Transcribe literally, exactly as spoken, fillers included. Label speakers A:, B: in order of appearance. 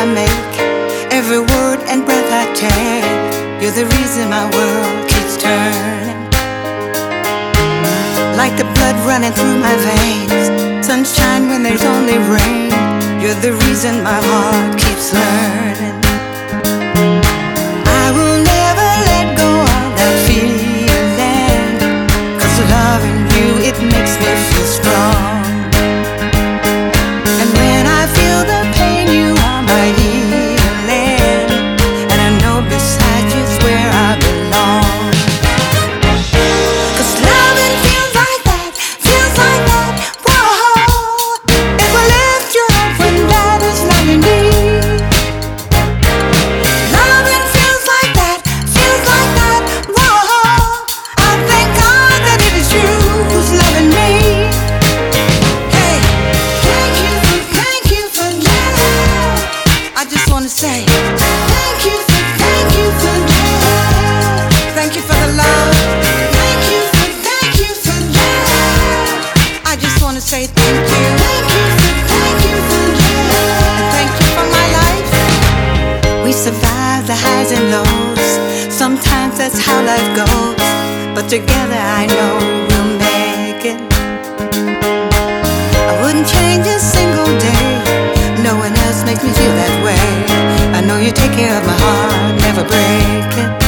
A: I make, every word and breath I take. You're the reason my world keeps turning. Like the blood running through my veins, sunshine when there's only rain. You're the reason my heart keeps learning. I will never let go of that feeling, 'cause loving you, it makes me feel strong. And when I feel the pain, you are my healing, and I know beside you's where I belong. 'Cause loving feels like that, feels like that, whoa. It will lift you up when that is not your need. Loving feels like that, feels like that, whoa. I thank God that it is you who's loving me. Hey, thank you for, thank you for love. I just wanna say thank you for, thank you for love. Thank you for the love. Thank you for, thank you for love. I just wanna say thank you. Thank you for, thank you for love. And thank you for my life. We survive the highs and lows. Sometimes that's how life goes, but together I know we'll make it. I wouldn't change a single day. No one else makes me feel that way. I know you take care of my heart, never break it.